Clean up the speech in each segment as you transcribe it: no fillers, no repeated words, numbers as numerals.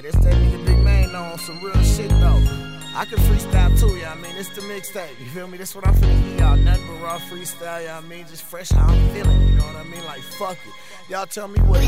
this that nigga Big Man on some real shit though. I can freestyle too, y'all. I mean, it's the mixtape. You feel me? This what I'm finna give y'all. Nothing but raw freestyle, y'all. I mean, just fresh how I'm feeling. You know what I mean? Like, fuck it. Y'all tell me what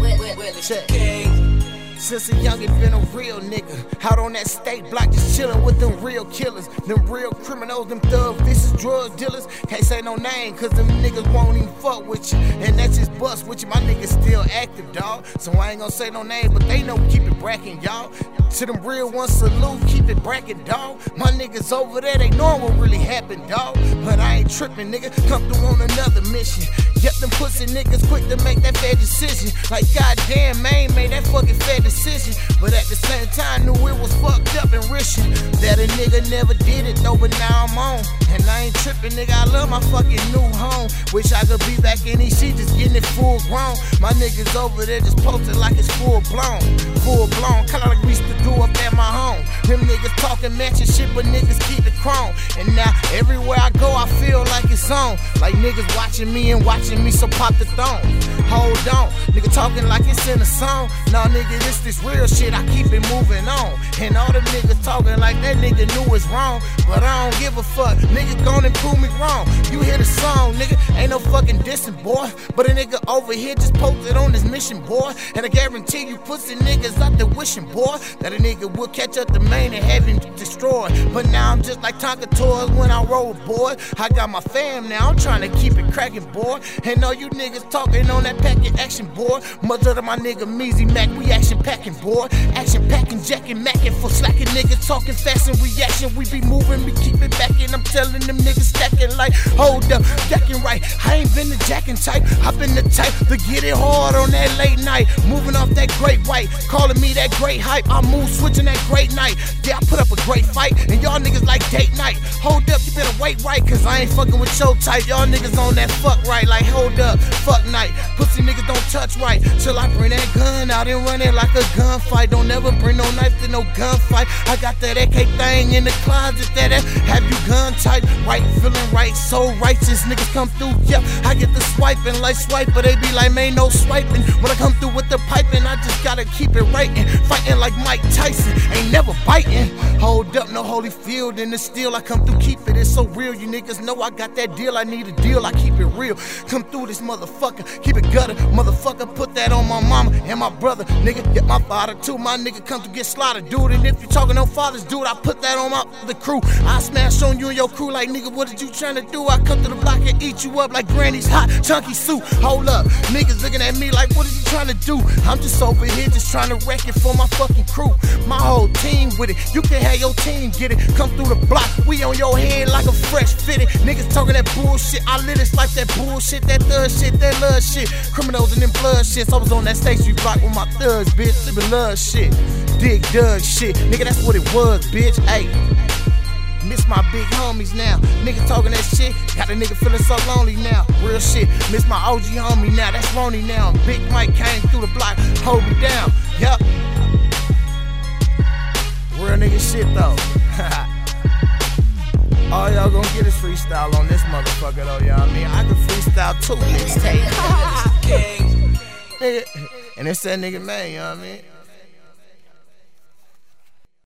it is. Check. Since a youngin' been a real nigga, out on that state block just chillin' with them real killers, them real criminals, them thug vicious drug dealers. Can't say no name cause them niggas won't even fuck with you, and that's just bust with you. My niggas still active, dawg, so I ain't gonna say no name, but they know keep it brackin', y'all. To them real ones, salute, keep it brackin', dawg. My niggas over there, they know what really happened, dawg, but I ain't trippin', nigga. Come through on another mission. Get them pussy niggas quick to make that fair decision. Like goddamn, man, made that fucking fair decision. But at the same time, knew it was fucked up and rishing. That a nigga never did it though, but now I'm on. And I ain't tripping, nigga, I love my fucking new home. Wish I could be back in these sheets, just getting it full grown. My niggas over there just posted like it's full blown. Full blown, kinda like we used to do up at my home. Them niggas talking matching shit, but niggas keep the chrome. And now everywhere I go, I feel like it's on. Like niggas watching me and watching me, so pop the thong. Hold on, nigga talking like it's in a song. Nah, nigga, this real shit, I keep it moving on. And all them niggas talking like that nigga knew it's wrong, but I don't give a fuck, nigga gon' prove me wrong. You hear the song, nigga, ain't no fucking dissing, boy. But a nigga over here just posted on this mission, boy. And I guarantee you pussy niggas out there wishing, boy, that a nigga will catch up the main and have him destroyed. But now I'm just like Tonka toys when I roll, boy. I got my fam now, I'm trying to keep it cracking, boy. And all you niggas talking on that packing action, boy. Mother of my nigga Meezy Mac, we action packing, boy. Action packing, jacking, macking for slacking niggas talking fast and reaction. We be moving, we keep it backing. I'm telling them niggas stacking like, hold up, jacking right. I ain't been the jacking type, I've been the type to get it hard on that late night. Moving off that great white, calling me that great hype. I move switching that great night. Yeah, I put up a great fight, and y'all niggas like date night. Hold up, you better wait right, cause I ain't fucking with your type. Y'all niggas on that fuck right, like hold up, fuck night. Pussy niggas don't touch right, till I bring that gun out and run it like a gunfight. Don't ever bring no knife to no gunfight. I got that AK thing in the closet that have you gun tight. Right, feeling right, so righteous. Niggas come through, yeah, I get the swiping like swipe, but they be like, man, no swiping. When I come through with the piping, I just gotta keep it writing. Fighting like Mike Tyson, ain't never biting. Hold up, no Holyfield in the steel. I come through, keep it, it's so real. You niggas know I got that deal, I need a deal, I keep it real. Come through this motherfucker, keep it gutter, motherfucker, put that on my mama and my brother, nigga, get my father too. My nigga come to get slaughtered, dude. And if you talking no fathers, dude, I put that on the crew. I smash on you and your crew like, nigga, what did you tryna do? I come to the block and eat you up like Granny's hot chunky soup. Hold up, niggas looking at me like, what is he tryna do? I'm just over here just trying to wreck it for my fucking crew. My whole team with it, you can have your team get it. Come through the block, we on your head like a fresh fitted. Niggas talking that bullshit, I lit it like that bullshit, that thug shit, that love shit. Criminals and them blood shits, I was on that State Street block with my thugs, bitch, living love shit. Dig Doug shit, nigga, that's what it was, bitch, ayy. Miss my big homies now, nigga talking that shit, got a nigga feeling so lonely now, real shit. Miss my OG homie now, that's Ronnie now. Big Mike came through the block, hold me down, yup. Real nigga shit though. All y'all gonna get is freestyle on this motherfucker though, y'all. I mean, I can freestyle too, mixtape. Nigga, and it's that nigga man, you know what I mean?